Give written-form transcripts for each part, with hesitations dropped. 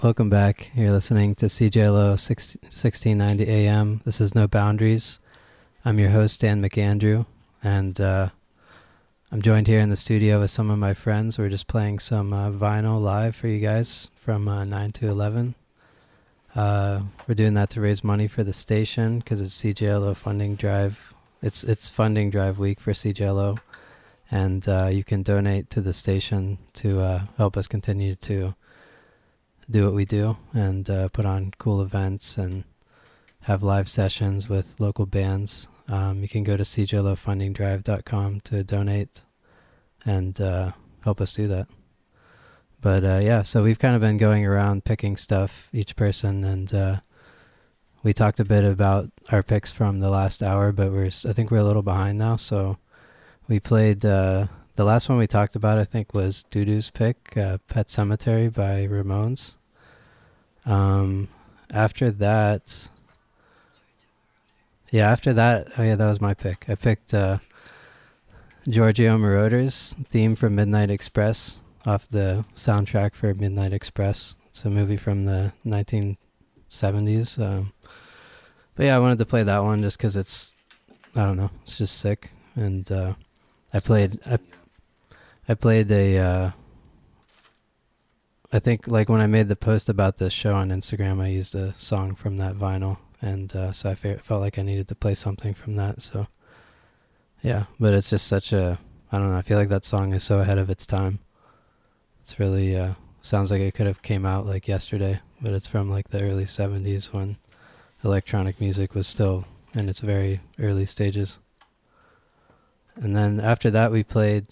Welcome back. You're listening to CJLO 1690 AM. This is No Boundaries. I'm your host, Dan McAndrew, and I'm joined here in the studio with some of my friends. We're just playing some vinyl live for you guys from 9 to 11. We're doing that to raise money for the station because it's CJLO funding drive. It's funding drive week for CJLO, and you can donate to the station to help us continue to do what we do and put on cool events and have live sessions with local bands. You can go to cjlofundingdrive.com to donate and help us do that. But yeah, so we've kind of been going around picking stuff, each person, and we talked a bit about our picks from the last hour, but I think we're a little behind now. So we played, the last one we talked about, I think, was Dudu's pick, Pet Cemetery by Ramones. After that, that was my pick. I picked Giorgio Moroder's theme from Midnight Express off the soundtrack for Midnight Express. It's a movie from the 1970s. But yeah, I wanted to play that one just because it's just sick. And I played I think like when I made the post about this show on Instagram, I used a song from that vinyl, and so I felt like I needed to play something from that. So yeah, but it's just such a, I don't know, I feel like that song is so ahead of its time. It's really sounds like it could have came out like yesterday, but it's from like the early 70s when electronic music was still in its very early stages. And then after that we played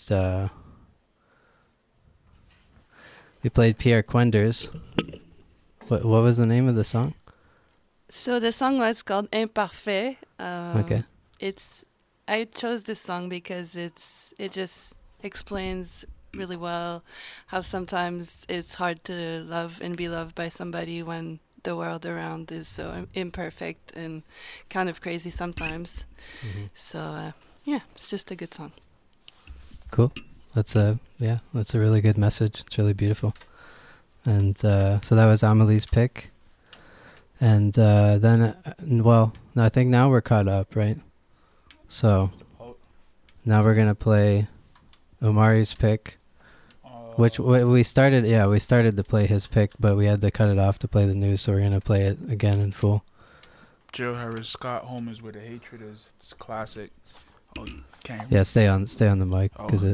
Pierre Quenders. What was the name of the song? So the song was called Imparfait. Okay. I chose this song because it just explains really well how sometimes it's hard to love and be loved by somebody when the world around is so imperfect and kind of crazy sometimes. Mm-hmm. So yeah, it's just a good song. Cool. That's a really good message. It's really beautiful. And so that was Amelie's pick. And then, I think now we're caught up, right? So now we're going to play Omari's pick, which we started to play his pick, but we had to cut it off to play the news, so we're going to play it again in full. Jill Harris Scott, Home is Where the Hatred Is. It's classic. Yeah, stay on the mic because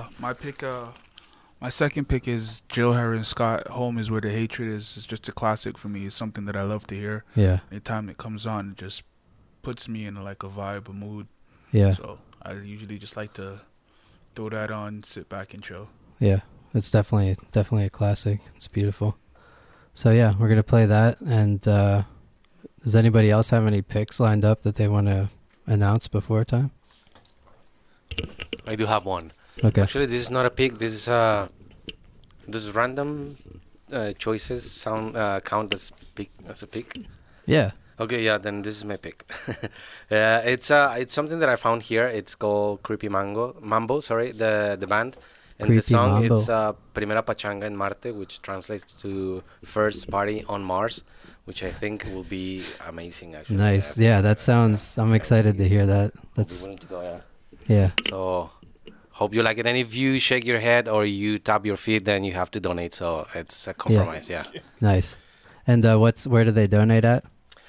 my second pick is Jill Harris Scott. Home is Where the Hatred Is. It's just a classic for me. It's something that I love to hear. Yeah. Anytime it comes on, it just puts me in like a vibe, a mood. Yeah. So I usually just like to throw that on, sit back and chill. Yeah, it's definitely a classic. It's beautiful. So yeah, we're gonna play that. And does anybody else have any picks lined up that they want to announce before time? I do have one. Okay. Actually, this is not a pick. This is random choices count as a pick. Yeah. Okay. Yeah. Then this is my pick. It's something that I found here. It's called Creepy Mambo. Sorry, the band. And Creepy the song Mambo. It's Primera Pachanga en Marte, which translates to First Party on Mars, which I think will be amazing. Actually. Nice. Yeah, that sounds. I'm excited to hear that. That's. Willing to go, yeah. Yeah. So, hope you like it. And if you shake your head or you tap your feet, then you have to donate. So it's a compromise. Yeah. Nice. And where do they donate at?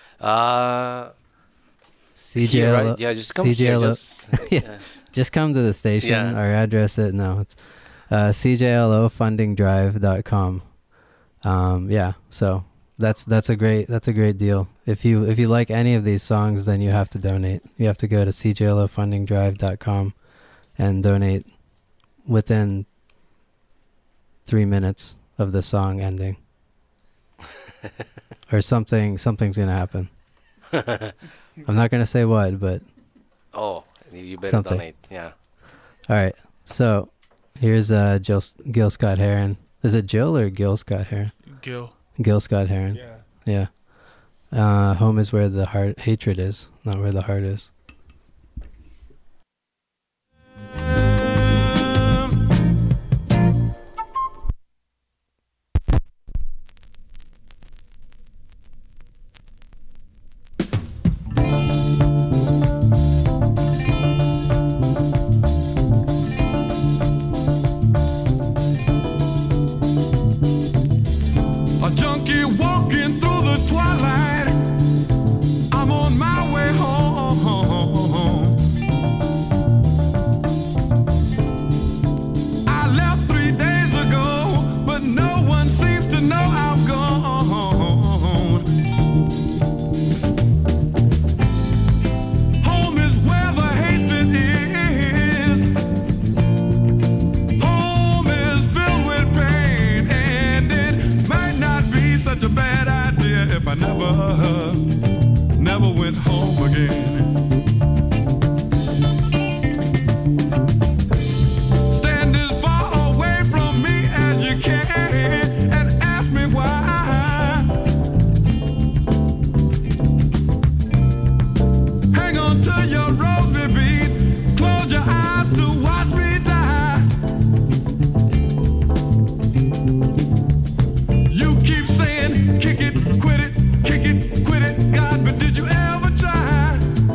CJLO. Here, right? Yeah, just come CJLO. here. Just come to the station. Yeah. Our address it's cjlofundingdrive.com. Yeah. So that's a great deal. If you like any of these songs, then you have to donate. You have to go to cjlofundingdrive.com and donate within 3 minutes of the song ending. Or something's gonna happen. I'm not gonna say what, but you better something. donate. Yeah. All right. So here's Gil Scott Heron. Is it Jill or Gil Scott Heron? Gil Scott Heron. Yeah. Yeah. Home is where the hatred is, not where the heart is. A junkie walking through the twilight. I'm on my way home. I left 3 days ago, but no one seems to know I'm gone. Home is where the hatred is. Home is filled with pain, and it might not be such a bad idea if I never went home again. Stand as far away from me as you can and ask me why. Hang on to your rosary beads, close your eyes to watch me die. You keep saying, kick it, quit it, kick it, quit it, God, but did you ever try?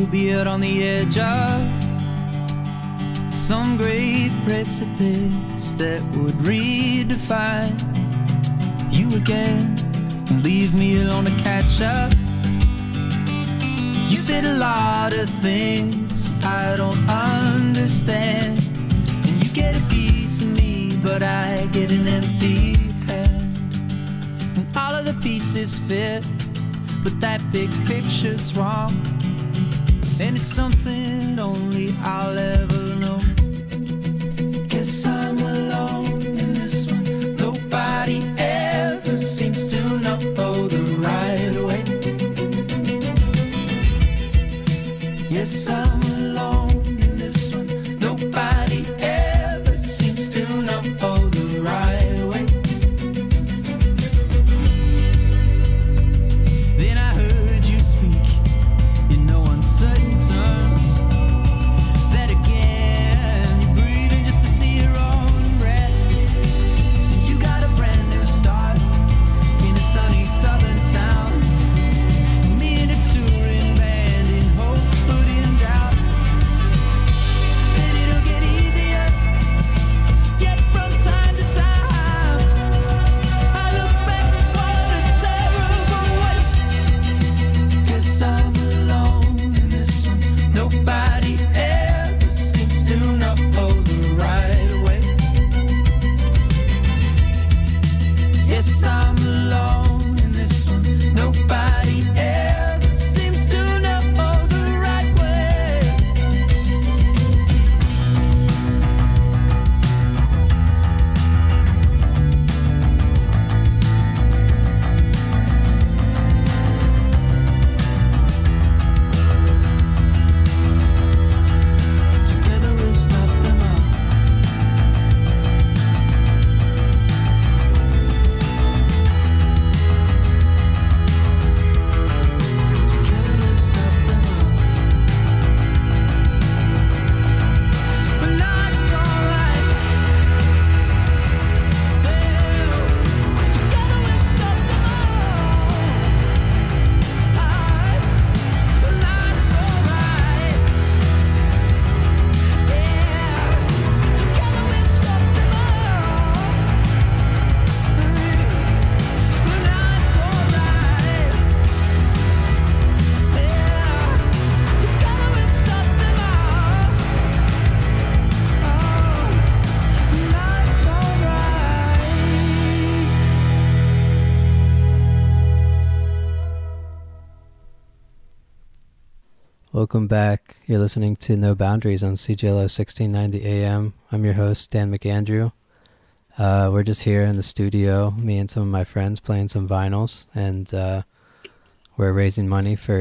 you'll be out on the edge of some great precipice that would redefine you again and leave me alone to catch up. You said a lot of things I don't understand, and you get a piece of me, but I get an empty hand. And all of the pieces fit, but that big picture's wrong, and it's something only I'll ever know. Guess I'm alone in this one. Nobody ever seems to know the right way. Yes, I'm alone in this one. Nobody ever seems to know the right way. Then I heard you speak in no uncertain terms. That again, you're breathing just to see your own breath. You got a brand new start in a sunny southern town. Me and a touring band in hope, but in doubt that it'll get easier. Yet from time to time, I look back, what a terrible waste. Guess I'm alone in this one. Nobody ever seems to know the right way. Yes, I'm alone in this one. Nobody ever seems to know the right way. Together we'll stop them all. Together we'll stop them all. But now it's alright. Together we'll stop them all. But now it's alright. Together we'll stop them all. But now it's alright. Together we'll stop them all. Now it's alright. Welcome back. You're listening to No Boundaries on CJLO 1690 AM. I'm your host, Dan McAndrew. We're just here in the studio, me and some of my friends playing some vinyls, and we're raising money for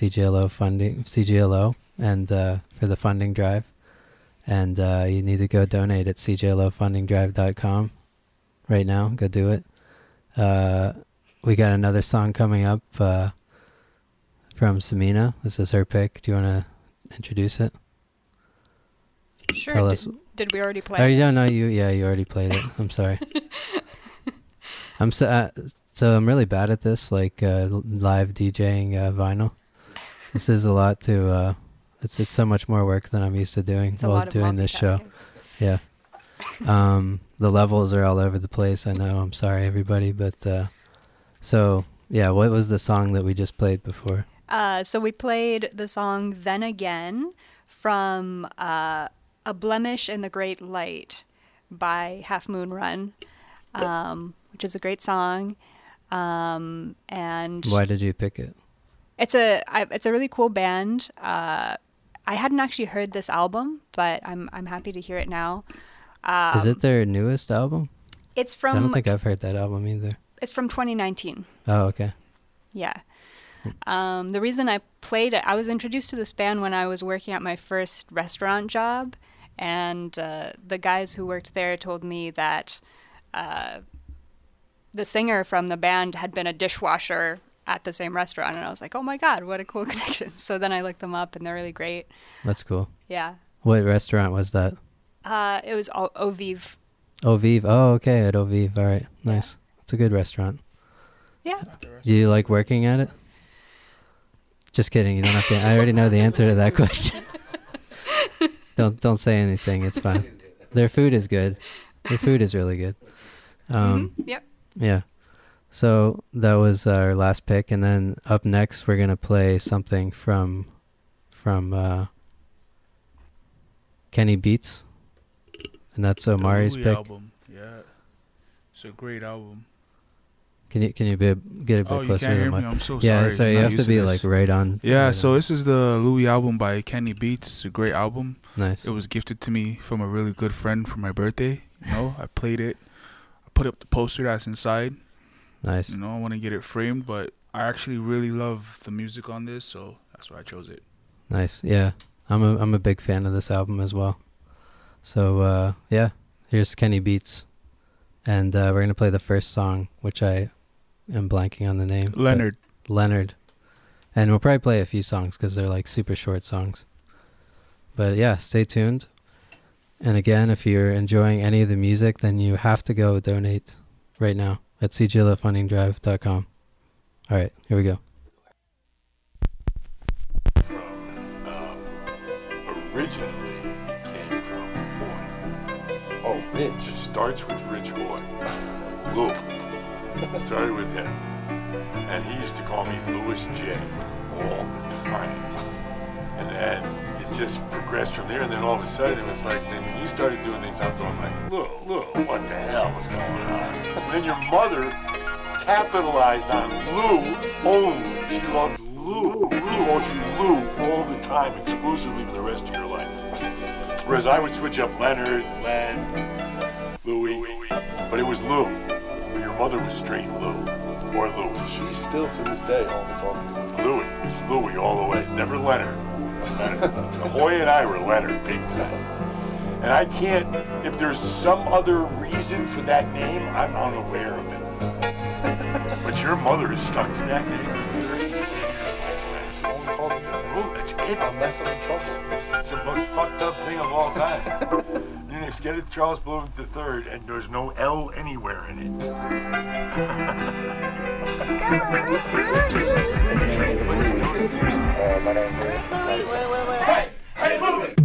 CJLO and for the funding drive. And you need to go donate at cjlofundingdrive.com right now. Go do it. We got another song coming up from Samina. This is her pick. Do you want to introduce it? Sure. Tell did, us. did we already play? Oh, it? you don't know you. Yeah, you already played it. I'm sorry. I'm so I'm really bad at this, like live DJing vinyl. This is a lot to. It's so much more work than I'm used to doing It's a while lot of doing this show. multitasking. Yeah. The levels are all over the place. I know. I'm sorry, everybody, but so yeah. What was the song that we just played before? So we played the song Then Again from A Blemish in the Great Light by Half Moon Run, which is a great song. And Why did you pick it? it's a really cool band. I hadn't actually heard this album, but I'm happy to hear it now. Is it their newest album? It's 'Cause from I don't think I've heard that album either. it's from 2019. Oh, okay. Yeah. The reason I played it, I was introduced to this band when I was working at my first restaurant job, and the guys who worked there told me that the singer from the band had been a dishwasher at the same restaurant, and I was like, oh my God, what a cool connection. So then I looked them up, and they're really great. That's cool. Yeah. What restaurant was that? It was Au Vive. Au Vive. Oh, okay, at Au Vive. All right, nice. It's a good restaurant. Yeah. Do you like working at it? Just kidding. You don't have to. I already know the answer to that question. Don't say anything. It's fine. Their food is good. Their food is really good. Yep. Yeah. So that was our last pick, and then up next we're gonna play something from Kenny Beats, and that's Omari's Louis pick. album. Yeah, it's a great album. Can you get a bit Oh, you closer can't to hear the me? mic? I'm so Yeah, sorry. sorry. I'm You not have to used be this. like right on. Yeah, right so on. this is the Louis album by Kenny Beats. It's a great album. Nice. It was gifted to me from a really good friend for my birthday. You know, I played it. I put up the poster that's inside. Nice. You know, I want to get it framed, but I actually really love the music on this, so that's why I chose it. Nice. Yeah. I'm a big fan of this album as well. So yeah, here's Kenny Beats, and we're gonna play the first song, which I am blanking on the name. but Leonard. And we'll probably play a few songs because they're like super short songs. But yeah, stay tuned. And again, if you're enjoying any of the music, then you have to go donate right now at cjlofundingdrive.com. All right, here we go. Originally, it came from Hoy. Oh, Rich. It starts with Rich Hoy. Lou. Started with him. And he used to call me Louis J. all the time. And then it just progressed from there. And then all of a sudden, it was like, then when you started doing things, I'm going like, Lou, what the hell was going on? And then your mother capitalized on Lou only. She loved Lou. She called you Lou all the time, exclusively for the rest of your life. Whereas I would switch up Leonard, Len, Louie, but it was Lou. But your mother was straight Lou, or Louie. She's still to this day only talking to Louie. It's Louie all the way. It's never Leonard. Leonard. Hoy and I were Leonard big time. And I can't, if there's some other reason for that name, I'm unaware of it. But your mother is stuck to that name for 30 years, my friend. only called me Lou, that's it. unless I'm in trouble. It's the most fucked up thing of all time. Then it's get it Charles Bloom III, and there's no L anywhere in it. Hey, move it!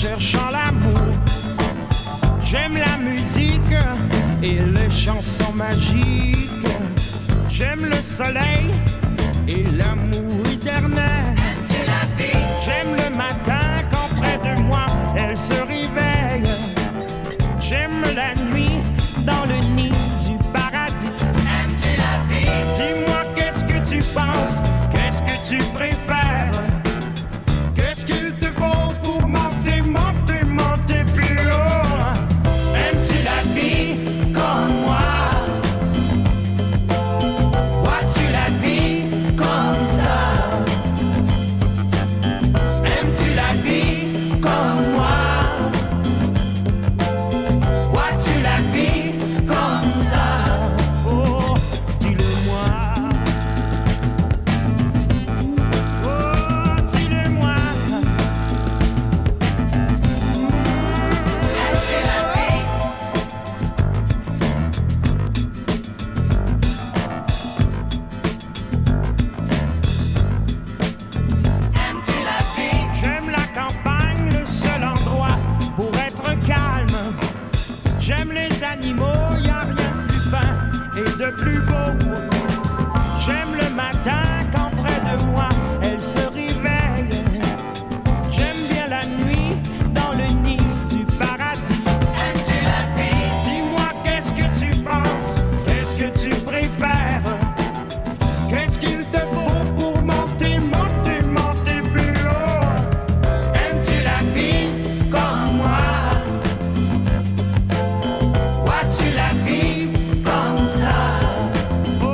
cherchant l'amour. J'aime la musique et les chansons magiques. J'aime le soleil et l'amour éternel. J'aime le matin quand près de moi elle se réveille. J'aime la nuit dans le nid du paradis. Aimes-tu la vie? Dis-moi qu'est-ce que tu penses, qu'est-ce que tu préfères? Qu'est-ce qu'il te faut pour monter, monter, monter plus haut? Aimes-tu la vie comme moi? Vois-tu la vie comme ça? Aimes-tu la vie comme moi? Vois-tu la vie comme ça? Oh, dis-le-moi. Oh, dis-le-moi. Aimes-tu la vie? Aimes-tu la vie? J'aime la campagne, le seul endroit pour être calme. J'aime les animaux, y a rien de plus fin et de plus beau. J'aime le matin quand près de moi elle se réveille. J'aime bien la nuit dans le nid du paradis. Aimes-tu la vie? Dis-moi qu'est-ce que tu penses, qu'est-ce que tu préfères? Qu'est-ce qu'il te faut pour monter, monter, monter plus haut? Aimes-tu la vie comme moi? Vois-tu la vie comme ça? Oh,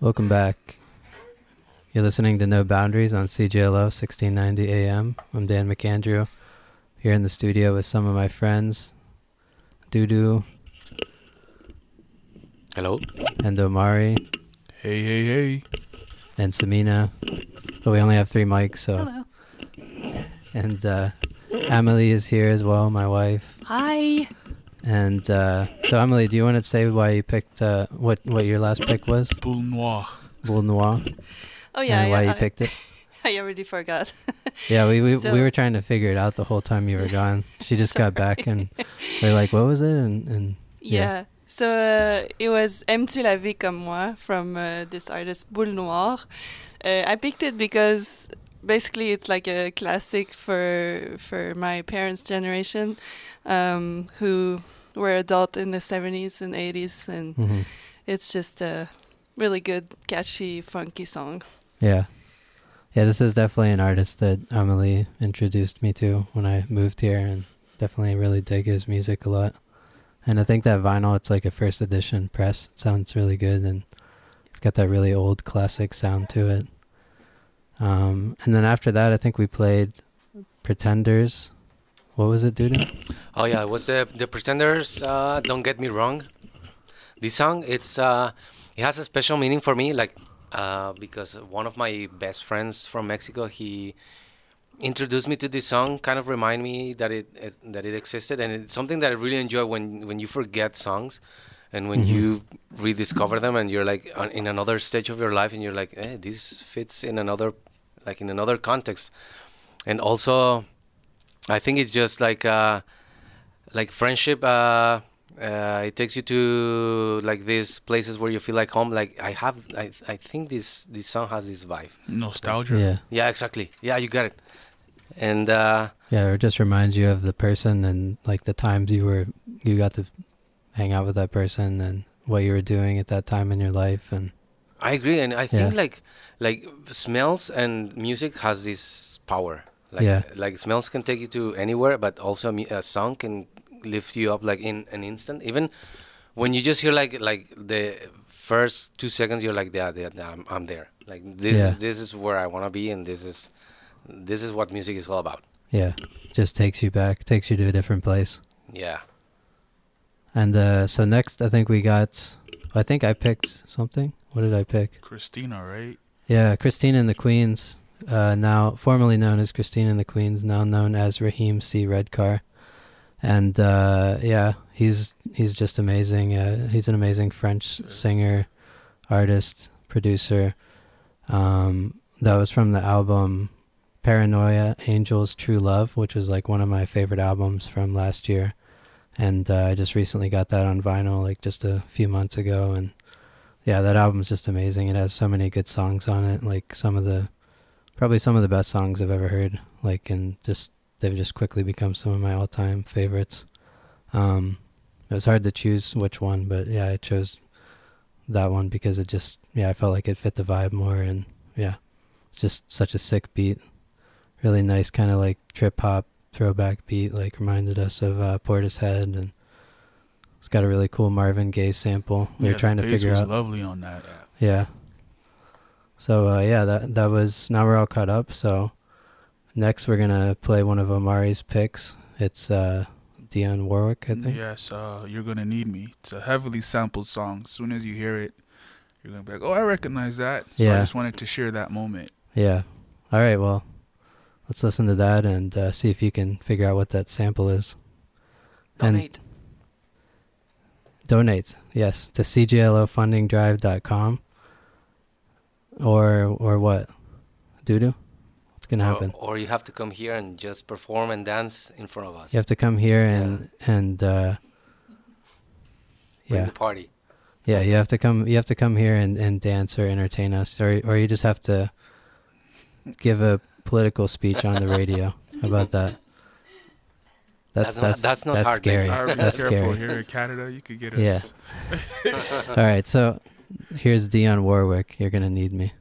Welcome back. You're listening to No Boundaries on CJLO 1690 AM. I'm Dan McAndrew, here in the studio with some of my friends, Dudu. Hello. And Omari. Hey, hey, hey. And Samina. But we only have 3 mics, so. Hello. And Amelie is here as well, my wife. Hi. And so, Amelie, do you want to say why you picked what your last pick was? Boule Noire. Boule Noire. Oh yeah, And why yeah, you picked it? I already forgot. Yeah, we So- were trying to figure it out the whole time you were gone. She just got back and we're like, what was it? And Yeah. So it was Aimes-tu la vie comme moi from this artist Boule Noire. I picked it because basically it's like a classic for my parents' generation, who were adult in the 70s and 80s, and Mhm. it's just a really good, catchy, funky song. Yeah. Yeah, this is definitely an artist that Amelie introduced me to when I moved here, and definitely really dig his music a lot. And I think that vinyl, it's like a first edition press. It sounds really good, and it's got that really old classic sound to it. And then after that, I think we played Pretenders. What was it, Dudu? Oh yeah, it was the Pretenders. Don't get me wrong. This song, it has a special meaning for me, like because one of my best friends from Mexico, he introduced me to this song. Kind of remind me that it existed, and it's something that I really enjoy when you forget songs, and when you rediscover them, and you're like in another stage of your life, and you're like, this fits in another context, and also. I think it's just like friendship. It takes you to like these places where you feel like home. Like I think this song has this vibe. Nostalgia. Yeah. Yeah, exactly. Yeah, you got it. And Yeah, it just reminds you of the person and like the times you got to hang out with that person and what you were doing at that time in your life. And I agree, and I think like smells and music has this power. Like smells can take you to anywhere, but also a song can lift you up like in an instant. Even when you just hear like the first 2 seconds, you're like, yeah, I'm there. Like this is where I want to be, and this is what music is all about. Yeah, just takes you back, takes you to a different place. Yeah. And so next, I think I picked something. What did I pick? Christina, right? Yeah, Christina and the Queens. Now formerly known as Christina and the Queens, now known as Raheem C. Redcar. And yeah, he's just amazing. He's an amazing French singer, artist, producer. That was from the album Paranoia, Angels, True Love, which was like one of my favorite albums from last year. And I just recently got that on vinyl like just a few months ago. And yeah, that album's just amazing. It has so many good songs on it, like probably some of the best songs I've ever heard, like, and they've just quickly become some of my all-time favorites. It was hard to choose which one, but yeah, I chose that one because I felt like it fit the vibe more, and yeah, it's just such a sick beat, really nice kind of like trip-hop throwback beat, like reminded us of Portishead, and it's got a really cool Marvin Gaye sample. We were trying to figure out. The bass was lovely on that. Yeah. So yeah, that was, now we're all caught up. So next we're gonna play one of Omari's picks. It's Dionne Warwick, I think. Yes, You're Gonna Need Me. It's a heavily sampled song. As soon as you hear it, you're gonna be like, oh, I recognize that. So Yeah. I just wanted to share that moment. Yeah. All right. Well, let's listen to that and see if you can figure out what that sample is. Donate. Donate. Yes, to cjlofundingdrive.com. Or what? Dudu? What's going to happen? Or you have to come here and just perform and dance in front of us. You have to come here and Bring yeah. the party. Yeah, you have to come here and dance or entertain us, or you just have to give a political speech on the radio. How about that? That's not hard, scary. That's careful. scary. Here in Canada, you could get us. Yeah. All right, so here's Dionne Warwick. You're gonna need me.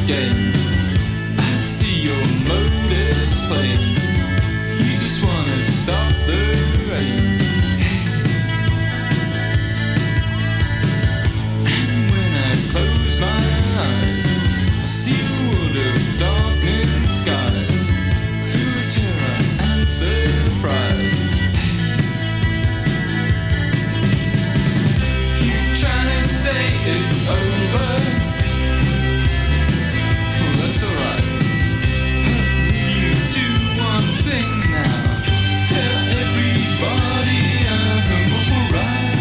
game. I see your motives plain. You just wanna stop the rain. And when I close my eyes, I see a world of darkened skies, filled with terror and surprise. You trying to say it's over? Well, that's alright. Will you do one thing now? Tell everybody I'm alright.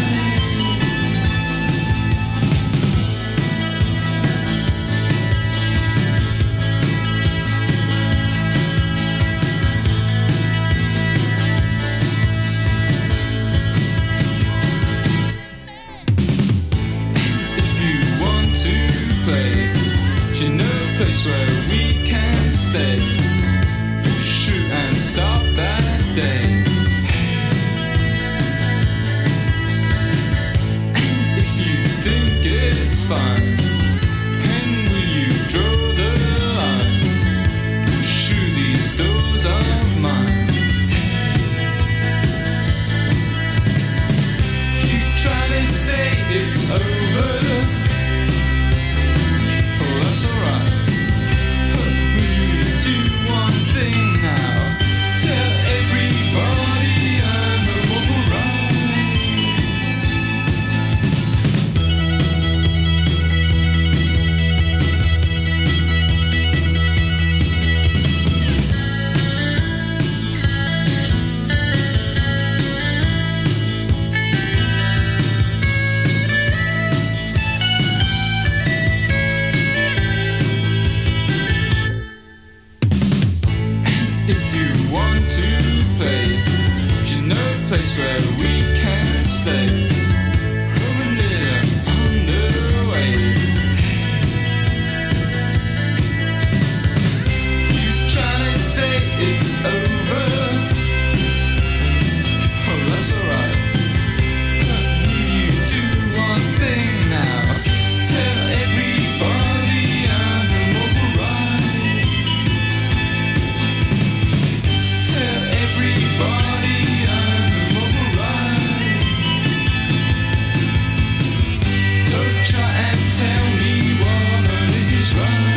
If you want to play, do you know a place where we can stay? Shoot and stop that day. And if you think it's fine, then will you draw the line? Push through these doors of mine. You try to say it's over. Oh, that's alright. Will you do one thing now? Tell everybody I'm alright. If you want to play, do you know a place where we can stay? Home and live on the way. You trying to say it's over? Oh, that's alright. Will you do one thing now? Tell everybody I'm alright. Tell everybody I'm alright. Don't try and tell me what is right.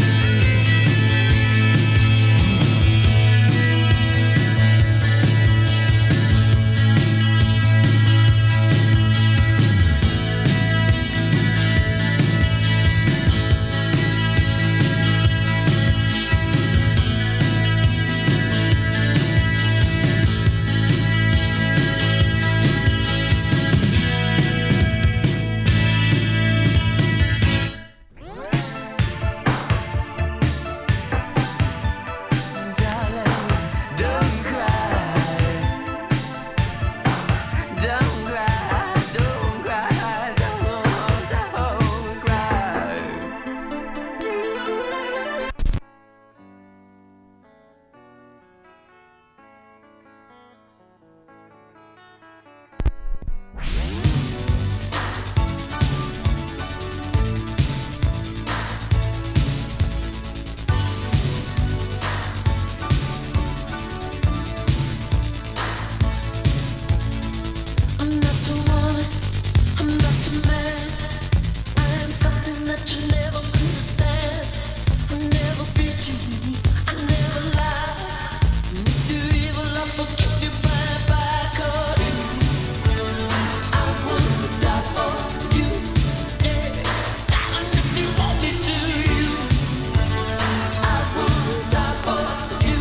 I'm not a woman, I'm not a man. I am something that you never understand. I never beat you, I never lie. And if you're evil, I'll forgive you bye. 'Cause I would die for you. Yeah, darling, if you want me to, I would die for you.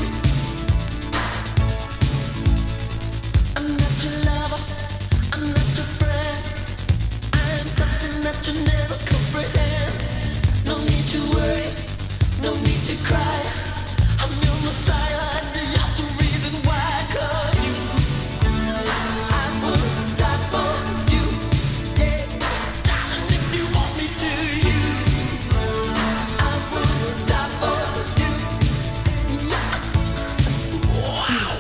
I'm not your lover, I'm not your friend. I am something that you never comprehend. No need to worry, no need to cry. I'm your messiah and you're the reason why. 'Cause you, I would die for you. Yeah, darling, if you want me to, I would die for you. Yeah. Wow.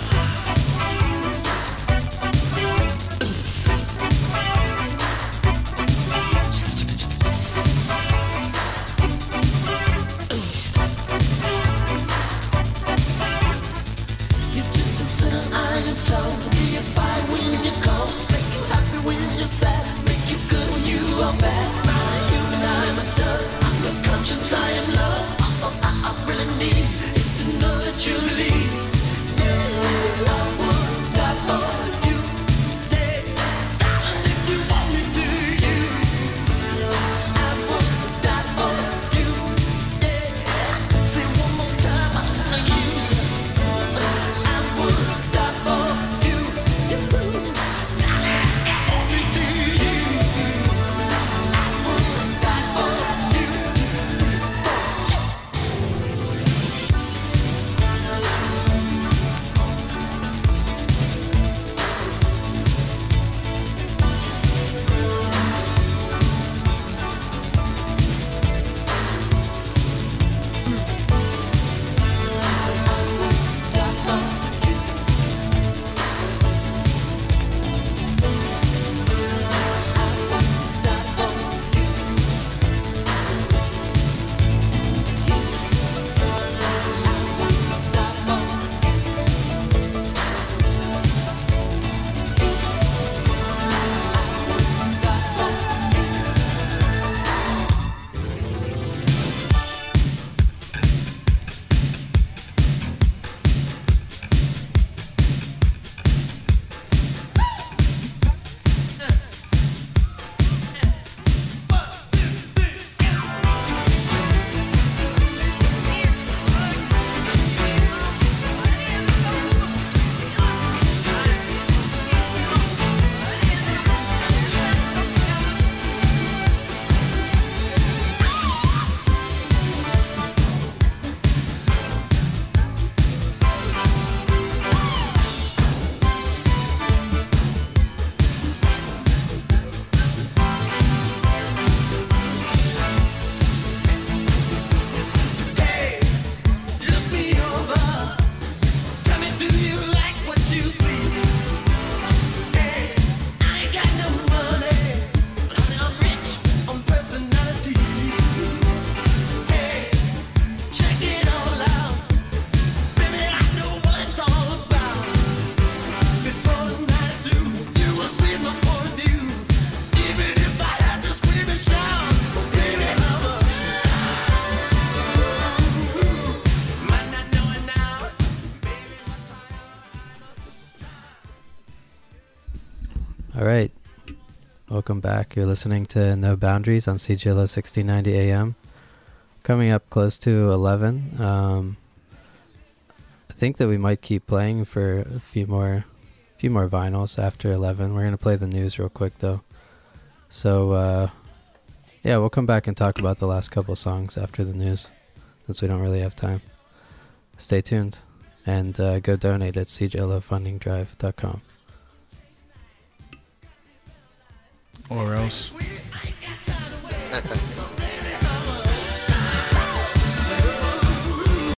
All right. Welcome back. You're listening to No Boundaries on CJLO 1690 AM. Coming up close to 11. I think that we might keep playing for a few more vinyls after 11. We're going to play the news real quick, though. So, yeah, we'll come back and talk about the last couple songs after the news, since we don't really have time. Stay tuned, and go donate at cjlofundingdrive.com. Or else.